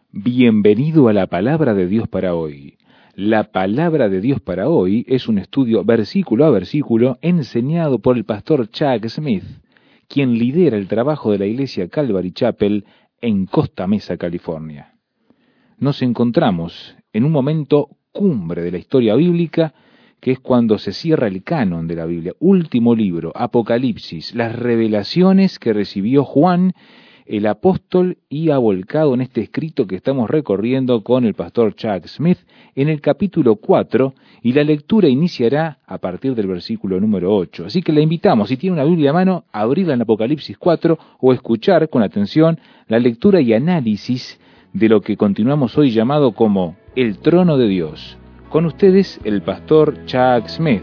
Bienvenido a la Palabra de Dios para hoy. La Palabra de Dios para hoy es un estudio versículo a versículo enseñado por el pastor Chuck Smith, quien lidera el trabajo de la iglesia Calvary Chapel en Costa Mesa, California. Nos encontramos en un momento cumbre de la historia bíblica, que es cuando se cierra el canon de la Biblia, último libro, Apocalipsis, las revelaciones que recibió Juan, el apóstol, y ha volcado en este escrito que estamos recorriendo con el pastor Chuck Smith en el capítulo 4, y la lectura iniciará a partir del versículo número 8. Así que le invitamos, si tiene una Biblia a mano, a abrirla en Apocalipsis 4 o escuchar con atención la lectura y análisis de lo que continuamos hoy llamado como el trono de Dios. Con ustedes, el pastor Chuck Smith.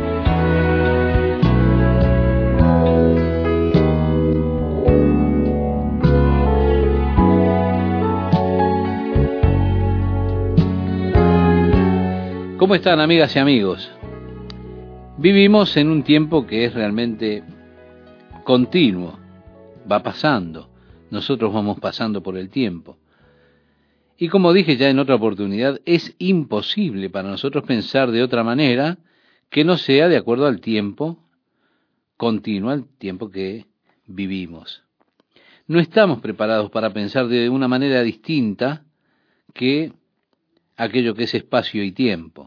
¿Cómo están, amigas y amigos? Vivimos en un tiempo que es realmente continuo, va pasando, nosotros vamos pasando por el tiempo. Y como dije ya en otra oportunidad, es imposible para nosotros pensar de otra manera que no sea de acuerdo al tiempo continuo, al tiempo que vivimos. No estamos preparados para pensar de una manera distinta que aquello que es espacio y tiempo.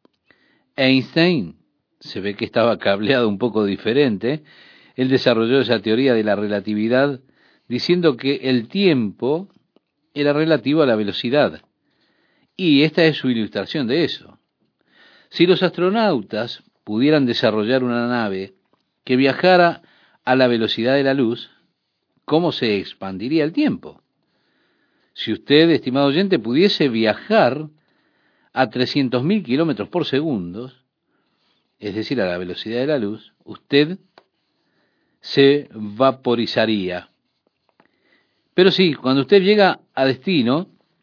Einstein se ve que estaba cableado un poco diferente. Él desarrolló esa teoría de la relatividad diciendo que el tiempo era relativo a la velocidad. Y esta es su ilustración de eso. Si los astronautas pudieran desarrollar una nave que viajara a la velocidad de la luz, ¿cómo se expandiría el tiempo? Si usted, estimado oyente, pudiese viajar a 300.000 kilómetros por segundo, es decir, a la velocidad de la luz, usted se vaporizaría. Pero sí, cuando usted llega a destino,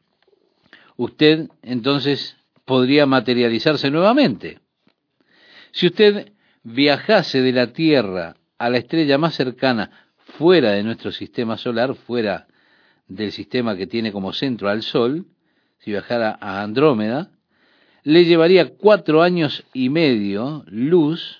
usted entonces podría materializarse nuevamente. Si usted viajase de la Tierra a la estrella más cercana fuera de nuestro sistema solar, fuera del sistema que tiene como centro al Sol, si viajara a Andrómeda, le llevaría 4 años y medio luz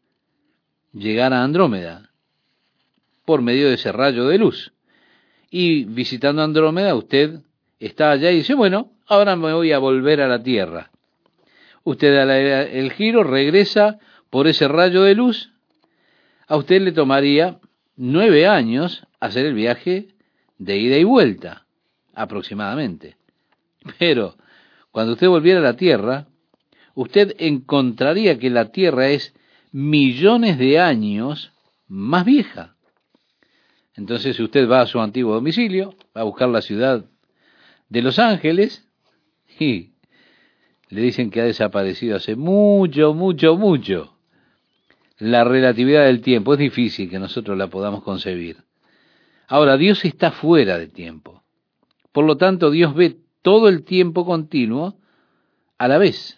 llegar a Andrómeda por medio de ese rayo de luz. Y visitando Andrómeda, usted está allá y dice, bueno, ahora me voy a volver a la Tierra. Usted da el giro, regresa por ese rayo de luz. A usted le tomaría 9 años hacer el viaje de ida y vuelta, aproximadamente. Pero cuando usted volviera a la Tierra, usted encontraría que la Tierra es millones de años más vieja. Entonces, si usted va a su antiguo domicilio, va a buscar la ciudad de Los Ángeles, y le dicen que ha desaparecido hace mucho, mucho, mucho. La relatividad del tiempo es difícil que nosotros la podamos concebir. Ahora, Dios está fuera de tiempo. Por lo tanto, Dios ve todo el tiempo continuo a la vez.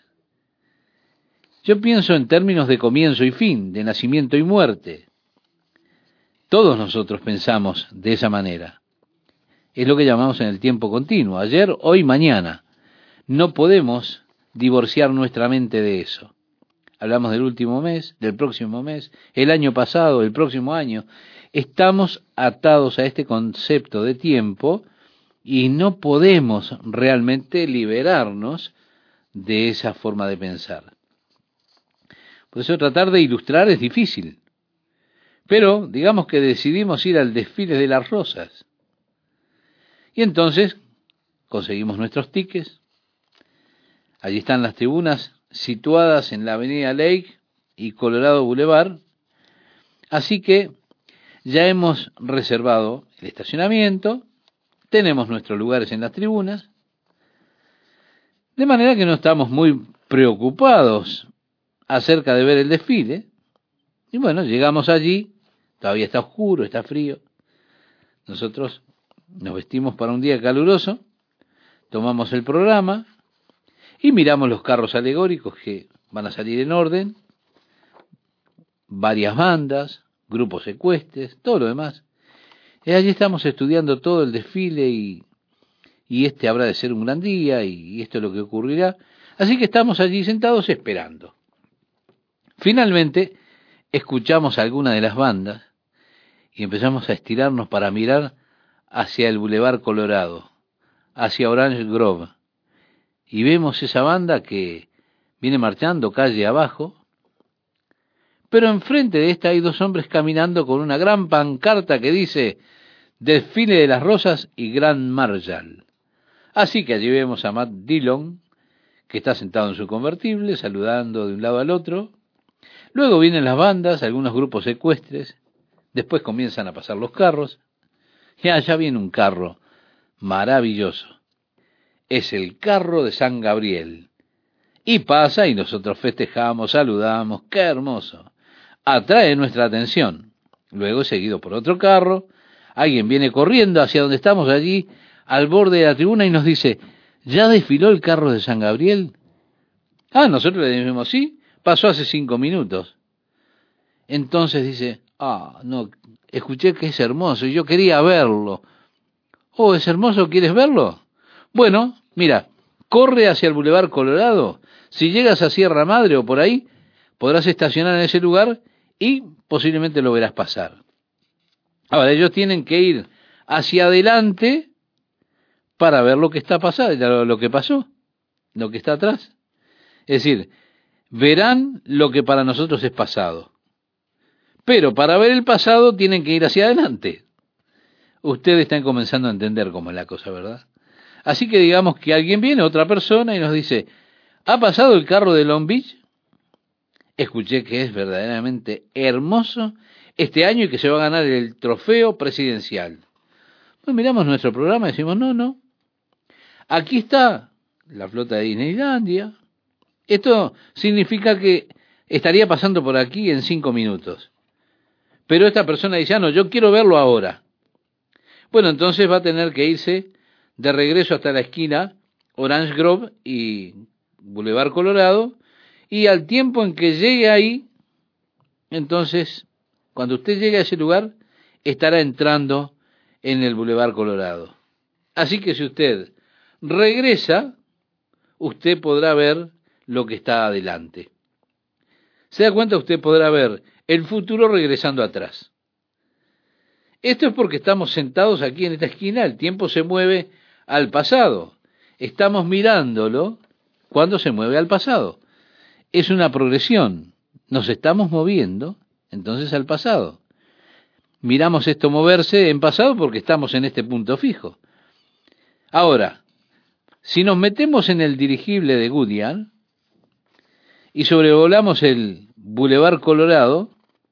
Yo pienso en términos de comienzo y fin, de nacimiento y muerte. Todos nosotros pensamos de esa manera. Es lo que llamamos en el tiempo continuo, ayer, hoy, mañana. No podemos divorciar nuestra mente de eso. Hablamos del último mes, del próximo mes, el año pasado, el próximo año. Estamos atados a este concepto de tiempo y no podemos realmente liberarnos de esa forma de pensar. Por eso tratar de ilustrar es difícil. Pero digamos que decidimos ir al desfile de las rosas. Y entonces conseguimos nuestros tickets. Allí están las tribunas situadas en la Avenida Lake y Colorado Boulevard. Así que ya hemos reservado el estacionamiento, tenemos nuestros lugares en las tribunas, de manera que no estamos muy preocupados acerca de ver el desfile. Y bueno, llegamos allí, todavía está oscuro, está frío. Nosotros nos vestimos para un día caluroso, tomamos el programa y miramos los carros alegóricos que van a salir en orden, varias bandas, grupos ecuestres, todo lo demás. Y allí estamos estudiando todo el desfile y y este habrá de ser un gran día, y esto es lo que ocurrirá. Así que estamos allí sentados esperando. Finalmente, escuchamos alguna de las bandas y empezamos a estirarnos para mirar hacia el Boulevard Colorado, hacia Orange Grove, y vemos esa banda que viene marchando calle abajo, pero enfrente de esta hay dos hombres caminando con una gran pancarta que dice Desfile de las Rosas y Grand Marshal. Así que allí vemos a Matt Dillon, que está sentado en su convertible, saludando de un lado al otro. Luego vienen las bandas, algunos grupos ecuestres, después comienzan a pasar los carros, y allá viene un carro maravilloso. Es el carro de San Gabriel. Y pasa y nosotros festejamos, saludamos, ¡qué hermoso! Atrae nuestra atención. Luego seguido por otro carro, alguien viene corriendo hacia donde estamos allí, al borde de la tribuna y nos dice, ¿ya desfiló el carro de San Gabriel? Nosotros le decimos, sí, pasó hace 5 minutos. Entonces dice, no, escuché que es hermoso y yo quería verlo. ¿Es hermoso? ¿Quieres verlo? Bueno, mira, corre hacia el Boulevard Colorado. Si llegas a Sierra Madre o por ahí, podrás estacionar en ese lugar y posiblemente lo verás pasar. Ahora, ellos tienen que ir hacia adelante para ver lo que está pasando, lo que pasó, lo que está atrás. Es decir, verán lo que para nosotros es pasado. Pero para ver el pasado tienen que ir hacia adelante. Ustedes están comenzando a entender cómo es la cosa, ¿verdad? Así que digamos que alguien viene, otra persona, y nos dice, ¿ha pasado el carro de Long Beach? Escuché que es verdaderamente hermoso este año y que se va a ganar el trofeo presidencial. Pues miramos nuestro programa y decimos, no. Aquí está la flota de Disneylandia. Esto significa que estaría pasando por aquí en 5 minutos. Pero esta persona dice, no, yo quiero verlo ahora. Bueno, entonces va a tener que irse de regreso hasta la esquina Orange Grove y Boulevard Colorado, y al tiempo en que llegue ahí, entonces, cuando usted llegue a ese lugar, estará entrando en el Boulevard Colorado. Así que si usted regresa, usted podrá ver lo que está adelante. ¿Se da cuenta? Usted podrá ver el futuro regresando atrás. Esto es porque estamos sentados aquí en esta esquina, el tiempo se mueve al pasado. Estamos mirándolo cuando se mueve al pasado. Es una progresión. Nos estamos moviendo, entonces, al pasado. Miramos esto moverse en pasado porque estamos en este punto fijo. Ahora, si nos metemos en el dirigible de Goodyear y sobrevolamos el Boulevard Colorado,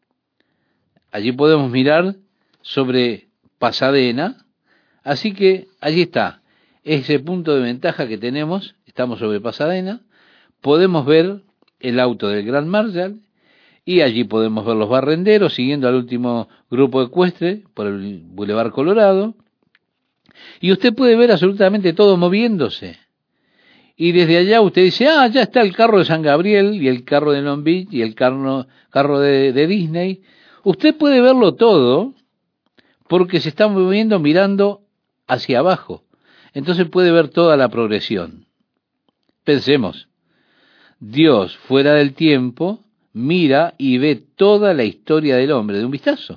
allí podemos mirar sobre Pasadena, así que allí está, ese punto de ventaja que tenemos, estamos sobre Pasadena, podemos ver el auto del Grand Marshal, y allí podemos ver los barrenderos siguiendo al último grupo ecuestre por el Boulevard Colorado, y usted puede ver absolutamente todo moviéndose. Y desde allá usted dice, ya está el carro de San Gabriel, y el carro de Long Beach, y el carro de Disney. Usted puede verlo todo, porque se está moviendo mirando hacia abajo. Entonces puede ver toda la progresión. Pensemos, Dios fuera del tiempo mira y ve toda la historia del hombre de un vistazo.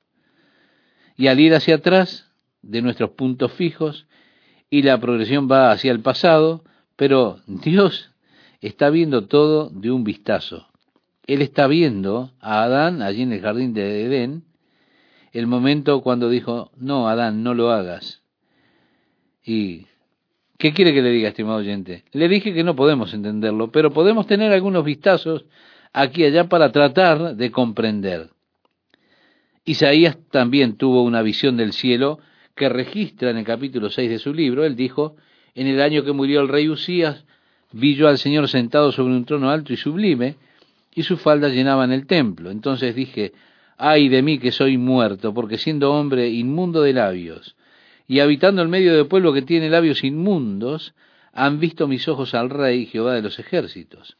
Y al ir hacia atrás de nuestros puntos fijos, y la progresión va hacia el pasado, pero Dios está viendo todo de un vistazo. Él está viendo a Adán allí en el jardín de Edén, el momento cuando dijo, no, Adán, no lo hagas. ¿Y qué quiere que le diga, estimado oyente? Le dije que no podemos entenderlo, pero podemos tener algunos vistazos aquí y allá para tratar de comprender. Isaías también tuvo una visión del cielo que registra en el capítulo 6 de su libro. Él dijo, en el año que murió el rey Usías, vi yo al Señor sentado sobre un trono alto y sublime, y sus faldas llenaban el templo. Entonces dije, ay de mí que soy muerto, porque siendo hombre inmundo de labios, y habitando en medio del pueblo que tiene labios inmundos, han visto mis ojos al Rey, Jehová de los ejércitos.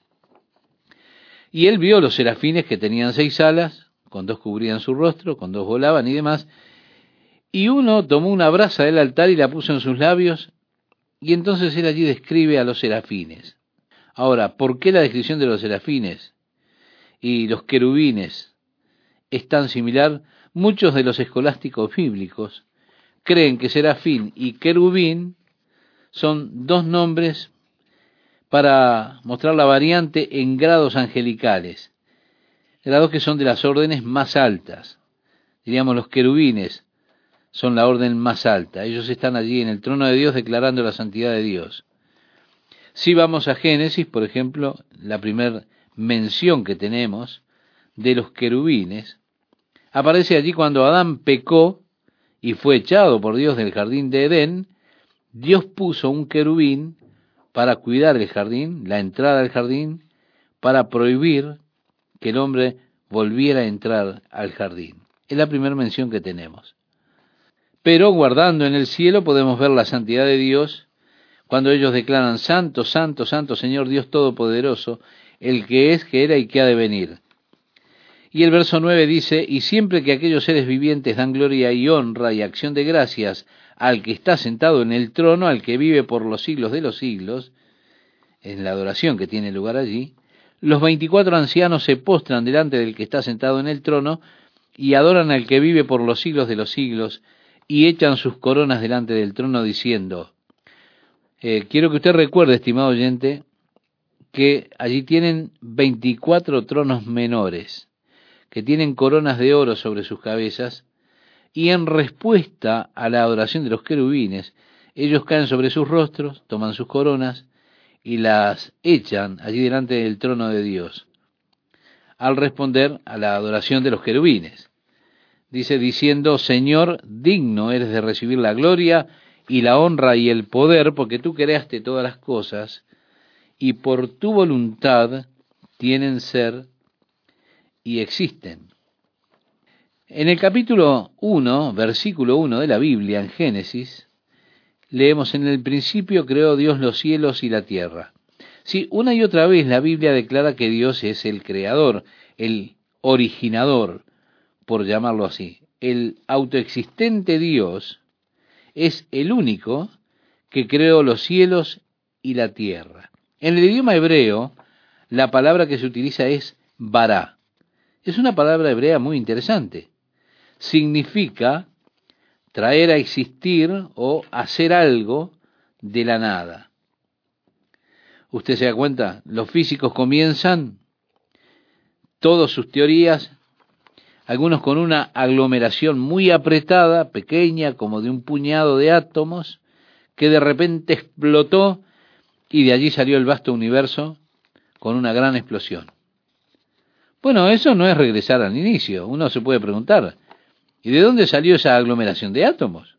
Y él vio los serafines que tenían 6 alas, con 2 cubrían su rostro, con 2 volaban y demás, Y uno tomó una brasa del altar y la puso en sus labios, y entonces él allí describe a los serafines. Ahora, ¿por qué la descripción de los serafines y los querubines es tan similar? Muchos de los escolásticos bíblicos creen que serafín y querubín son dos nombres para mostrar la variante en grados angelicales, grados que son de las órdenes más altas. Diríamos, los querubines son la orden más alta. Ellos están allí en el trono de Dios declarando la santidad de Dios. Si vamos a Génesis, por ejemplo, la primera mención que tenemos de los querubines, aparece allí cuando Adán pecó y fue echado por Dios del jardín de Edén. Dios puso un querubín para cuidar el jardín, la entrada al jardín, para prohibir que el hombre volviera a entrar al jardín. Es la primera mención que tenemos. Pero guardando en el cielo podemos ver la santidad de Dios cuando ellos declaran: Santo, Santo, Santo, Señor Dios Todopoderoso, el que es, que era y que ha de venir. Y el verso 9 dice: y siempre que aquellos seres vivientes dan gloria y honra y acción de gracias al que está sentado en el trono, al que vive por los siglos de los siglos, en la adoración que tiene lugar allí, los 24 ancianos se postran delante del que está sentado en el trono y adoran al que vive por los siglos de los siglos y echan sus coronas delante del trono diciendo, quiero que usted recuerde, estimado oyente, que allí tienen 24 tronos menores, que tienen coronas de oro sobre sus cabezas, y en respuesta a la adoración de los querubines, ellos caen sobre sus rostros, toman sus coronas y las echan allí delante del trono de Dios, al responder a la adoración de los querubines. Dice, diciendo, Señor, digno eres de recibir la gloria y la honra y el poder, porque tú creaste todas las cosas, y por tu voluntad tienen ser y existen. En el capítulo 1, versículo 1 de la Biblia, en Génesis, leemos, en el principio creó Dios los cielos y la tierra. Sí, una y otra vez la Biblia declara que Dios es el creador, el originador, por llamarlo así. El autoexistente Dios es el único que creó los cielos y la tierra. En el idioma hebreo, la palabra que se utiliza es bará. Es una palabra hebrea muy interesante. Significa traer a existir o hacer algo de la nada. Usted se da cuenta, los físicos comienzan todas sus teorías, algunos con una aglomeración muy apretada, pequeña, como de un puñado de átomos, que de repente explotó y de allí salió el vasto universo con una gran explosión. Bueno, eso no es regresar al inicio. Uno se puede preguntar, ¿y de dónde salió esa aglomeración de átomos?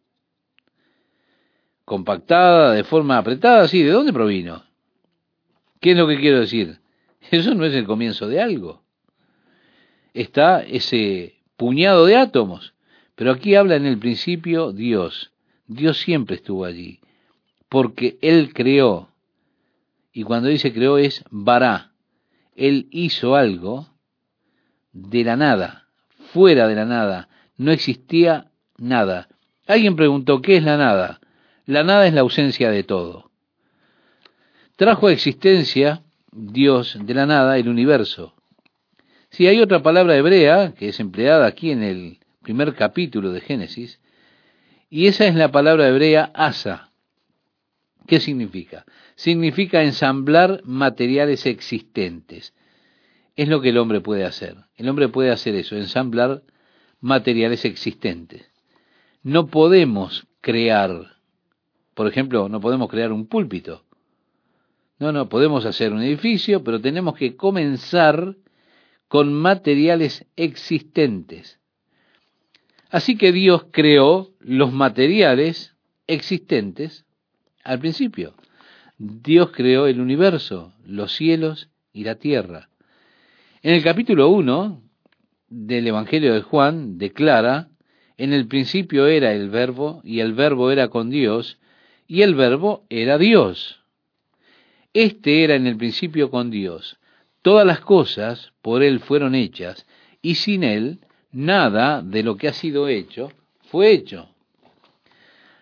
Compactada, de forma apretada, sí, ¿de dónde provino? ¿Qué es lo que quiero decir? Eso no es el comienzo de algo. Está ese puñado de átomos, pero aquí habla en el principio Dios. Dios siempre estuvo allí, porque Él creó, y cuando dice creó es bará. Él hizo algo de la nada, fuera de la nada, no existía nada. Alguien preguntó, ¿qué es la nada? La nada es la ausencia de todo. Trajo a existencia Dios de la nada el universo. Si hay otra palabra hebrea que es empleada aquí en el primer capítulo de Génesis, y esa es la palabra hebrea asa. ¿Qué significa? Significa ensamblar materiales existentes. Es lo que el hombre puede hacer. El hombre puede hacer eso, ensamblar materiales existentes. No podemos crear, por ejemplo, no podemos crear un púlpito. No, podemos hacer un edificio, pero tenemos que comenzar con materiales existentes. Así que Dios creó los materiales existentes al principio. Dios creó el universo, los cielos y la tierra. En el capítulo 1 del Evangelio de Juan declara, en el principio era el Verbo, y el Verbo era con Dios, y el Verbo era Dios. Este era en el principio con Dios. Todas las cosas por Él fueron hechas, y sin Él nada de lo que ha sido hecho fue hecho.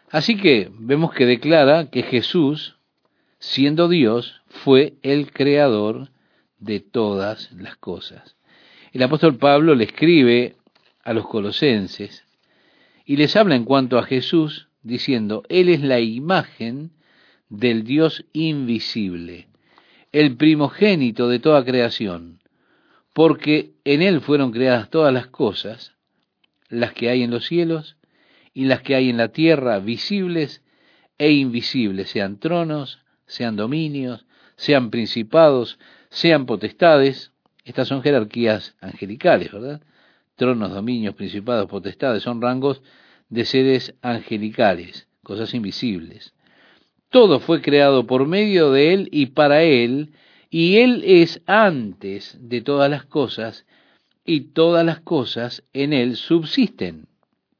Así que vemos que declara que Jesús, siendo Dios, fue el creador de todas las cosas. El apóstol Pablo le escribe a los colosenses y les habla en cuanto a Jesús, diciendo, Él es la imagen del Dios invisible, el primogénito de toda creación, porque en Él fueron creadas todas las cosas, las que hay en los cielos y las que hay en la tierra, visibles e invisibles, sean tronos, sean dominios, sean principados, sean potestades. Estas son jerarquías angelicales, ¿verdad? Tronos, dominios, principados, potestades, son rangos de seres angelicales, cosas invisibles. Todo fue creado por medio de Él y para Él, y Él es antes de todas las cosas, y todas las cosas en Él subsisten.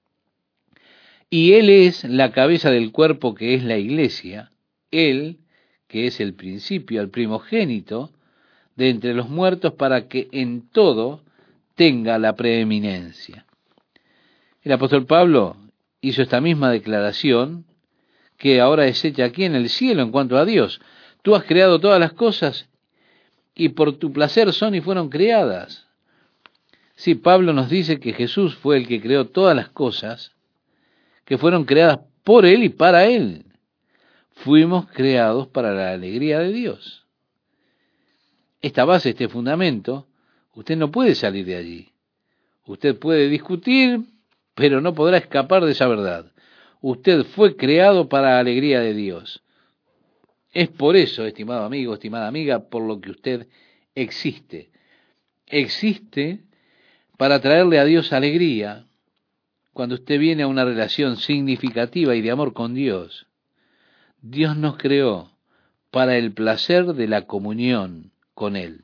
Y Él es la cabeza del cuerpo que es la iglesia, Él, que es el principio, el primogénito, de entre los muertos, para que en todo tenga la preeminencia. El apóstol Pablo hizo esta misma declaración, que ahora es hecha aquí en el cielo en cuanto a Dios. Tú has creado todas las cosas, y por tu placer son y fueron creadas. Sí, Pablo nos dice que Jesús fue el que creó todas las cosas, que fueron creadas por Él y para Él. Fuimos creados para la alegría de Dios. Esta base, este fundamento, usted no puede salir de allí. Usted puede discutir, pero no podrá escapar de esa verdad. Usted fue creado para la alegría de Dios. Es por eso, estimado amigo, estimada amiga, por lo que usted existe. Existe para traerle a Dios alegría cuando usted viene a una relación significativa y de amor con Dios. Dios nos creó para el placer de la comunión con Él.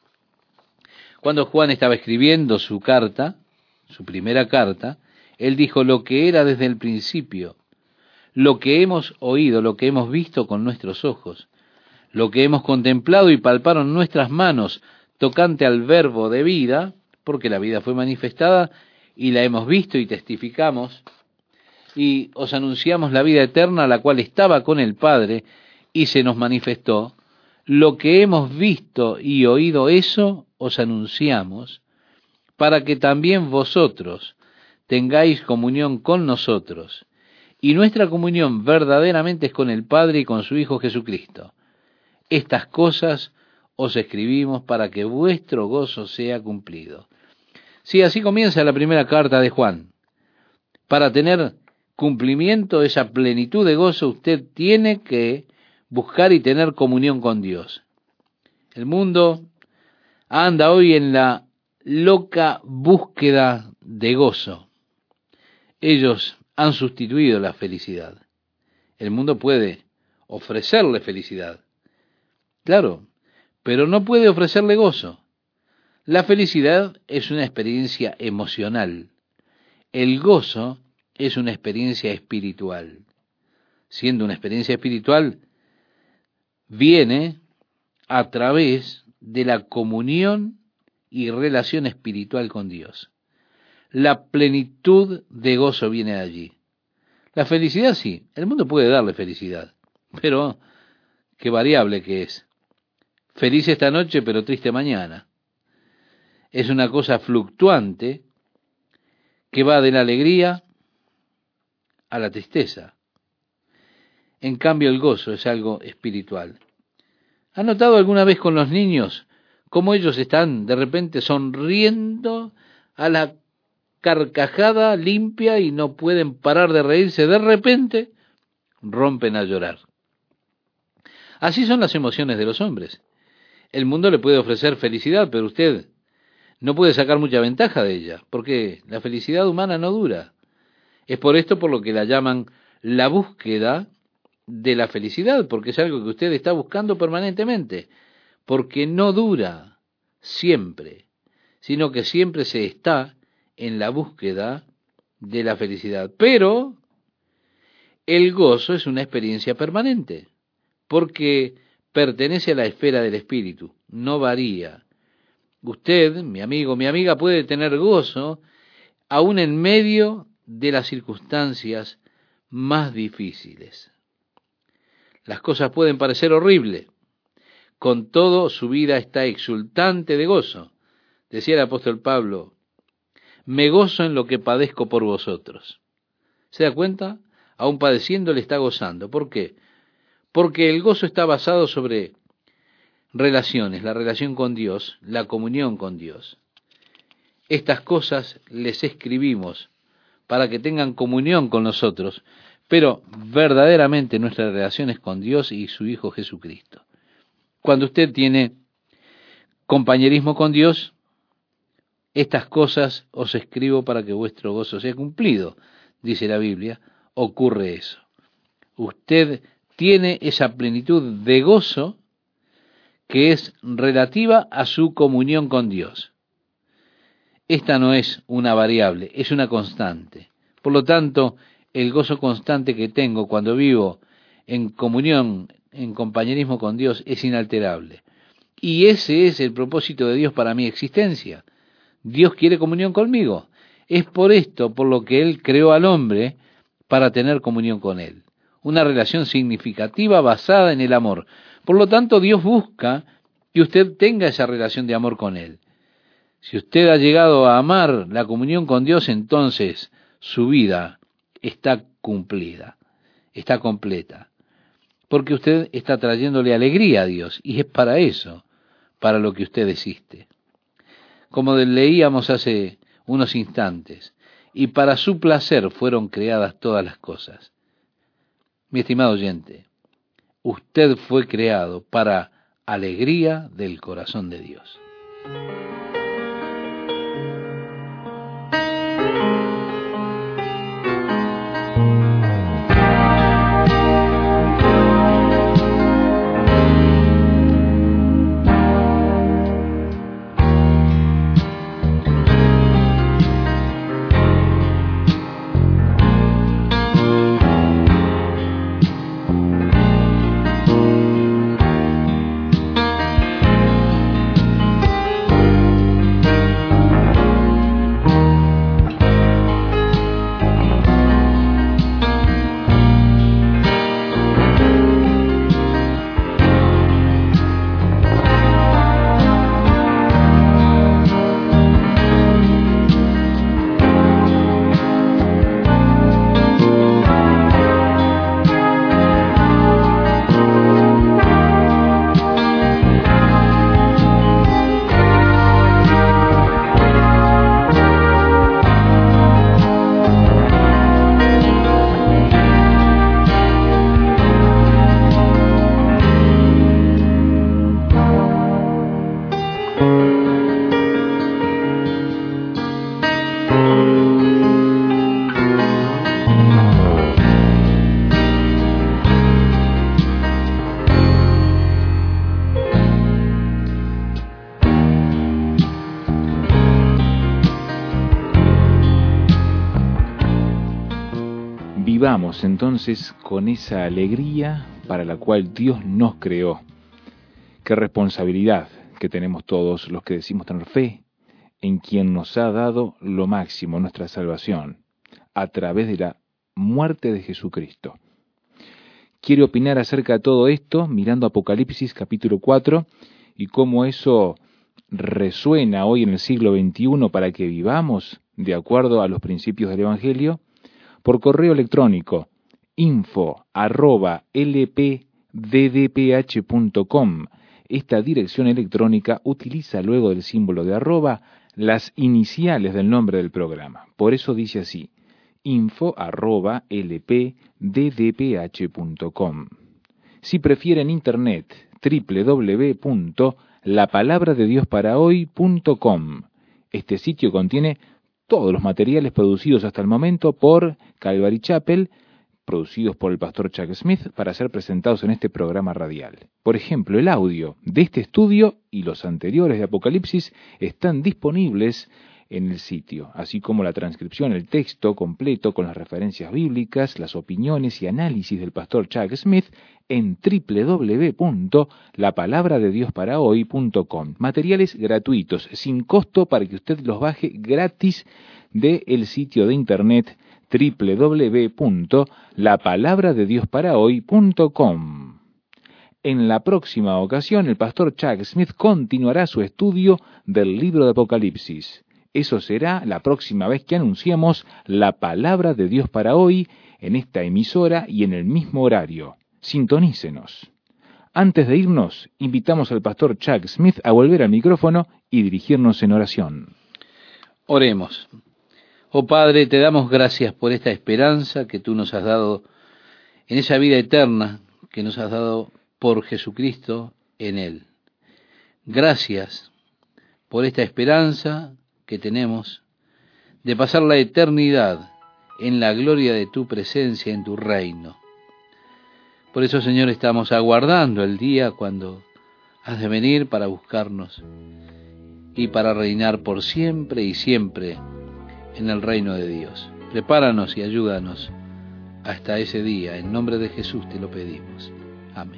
Cuando Juan estaba escribiendo su carta, su primera carta, él dijo lo que era desde el principio, lo que hemos oído, lo que hemos visto con nuestros ojos, lo que hemos contemplado y palparon nuestras manos tocante al verbo de vida, porque la vida fue manifestada y la hemos visto y testificamos, y os anunciamos la vida eterna, la cual estaba con el Padre y se nos manifestó. Lo que hemos visto y oído, eso os anunciamos, para que también vosotros tengáis comunión con nosotros. Y nuestra comunión verdaderamente es con el Padre y con su Hijo Jesucristo. Estas cosas os escribimos para que vuestro gozo sea cumplido. Sí, así comienza la primera carta de Juan. Para tener cumplimiento, esa plenitud de gozo, usted tiene que buscar y tener comunión con Dios. El mundo anda hoy en la loca búsqueda de gozo. Ellos han sustituido la felicidad. El mundo puede ofrecerle felicidad, claro, pero no puede ofrecerle gozo. La felicidad es una experiencia emocional. El gozo es una experiencia espiritual. Siendo una experiencia espiritual, viene a través de la comunión y relación espiritual con Dios. La plenitud de gozo viene de allí. La felicidad sí, el mundo puede darle felicidad, pero qué variable que es. Feliz esta noche, pero triste mañana. Es una cosa fluctuante que va de la alegría a la tristeza. En cambio, el gozo es algo espiritual. ¿Han notado alguna vez con los niños cómo ellos están de repente sonriendo a la carcajada limpia y no pueden parar de reírse? De repente rompen a llorar. Así son las emociones de los hombres. El mundo le puede ofrecer felicidad, pero usted no puede sacar mucha ventaja de ella, porque la felicidad humana no dura. Es por esto por lo que la llaman la búsqueda de la felicidad, porque es algo que usted está buscando permanentemente, porque no dura siempre, sino que siempre se está en la búsqueda de la felicidad. Pero el gozo es una experiencia permanente, porque pertenece a la esfera del espíritu, no varía. Usted, mi amigo, mi amiga, puede tener gozo aún en medio de las circunstancias más difíciles. Las cosas pueden parecer horribles. Con todo, su vida está exultante de gozo. Decía el apóstol Pablo, me gozo en lo que padezco por vosotros. ¿Se da cuenta? Aún padeciendo le está gozando. ¿Por qué? Porque el gozo está basado sobre relaciones, la relación con Dios, la comunión con Dios. Estas cosas les escribimos para que tengan comunión con nosotros, pero verdaderamente nuestra relación es con Dios y su Hijo Jesucristo. Cuando usted tiene compañerismo con Dios, estas cosas os escribo para que vuestro gozo sea cumplido, dice la Biblia, ocurre eso. Usted tiene esa plenitud de gozo que es relativa a su comunión con Dios. Esta no es una variable, es una constante. Por lo tanto, el gozo constante que tengo cuando vivo en comunión, en compañerismo con Dios, es inalterable. Y ese es el propósito de Dios para mi existencia. Dios quiere comunión conmigo. Es por esto, por lo que Él creó al hombre, para tener comunión con Él. Una relación significativa basada en el amor. Por lo tanto, Dios busca que usted tenga esa relación de amor con Él. Si usted ha llegado a amar la comunión con Dios, entonces su vida está cumplida, está completa. Porque usted está trayéndole alegría a Dios, y es para eso, para lo que usted existe. Como leíamos hace unos instantes, y para su placer fueron creadas todas las cosas. Mi estimado oyente, usted fue creado para alegría del corazón de Dios. Vivamos entonces con esa alegría para la cual Dios nos creó. Qué responsabilidad que tenemos todos los que decimos tener fe en quien nos ha dado lo máximo, nuestra salvación, a través de la muerte de Jesucristo. Quiere opinar acerca de todo esto mirando Apocalipsis capítulo 4 y cómo eso resuena hoy en el siglo XXI para que vivamos de acuerdo a los principios del Evangelio. Por correo electrónico info@lpddph.com. Esta dirección electrónica utiliza luego del símbolo de arroba las iniciales del nombre del programa. Por eso dice así, info@lpddph.com. Si prefieren internet, www.lapalabradediosParaHoy.com. Este sitio contiene todos los materiales producidos hasta el momento por Calvary Chapel, producidos por el pastor Chuck Smith, para ser presentados en este programa radial. Por ejemplo, el audio de este estudio y los anteriores de Apocalipsis están disponibles en el sitio, así como la transcripción, el texto completo con las referencias bíblicas, las opiniones y análisis del pastor Chuck Smith en www.lapalabradediosparahoy.com. Materiales gratuitos, sin costo, para que usted los baje gratis del sitio de internet www.lapalabradediosParaHoy.com. En la próxima ocasión, el pastor Chuck Smith continuará su estudio del libro de Apocalipsis. Eso será la próxima vez que anunciemos la palabra de Dios para hoy en esta emisora y en el mismo horario. Sintonícenos. Antes de irnos, invitamos al pastor Chuck Smith a volver al micrófono y dirigirnos en oración. Oremos. Oh Padre, te damos gracias por esta esperanza que tú nos has dado en esa vida eterna que nos has dado por Jesucristo en Él. Gracias por esta esperanza que tenemos de pasar la eternidad en la gloria de tu presencia en tu reino. Por eso, Señor, estamos aguardando el día cuando has de venir para buscarnos y para reinar por siempre y siempre en el reino de Dios. Prepáranos y ayúdanos hasta ese día. En nombre de Jesús te lo pedimos. Amén.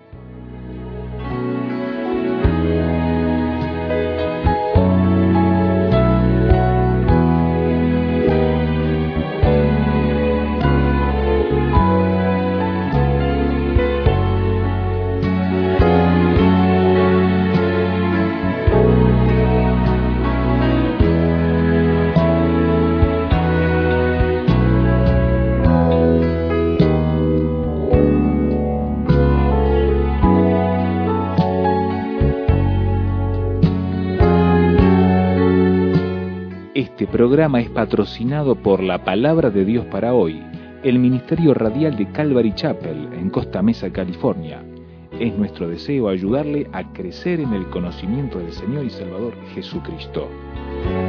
Este programa es patrocinado por la Palabra de Dios para Hoy, el Ministerio Radial de Calvary Chapel en Costa Mesa, California. Es nuestro deseo ayudarle a crecer en el conocimiento del Señor y Salvador Jesucristo.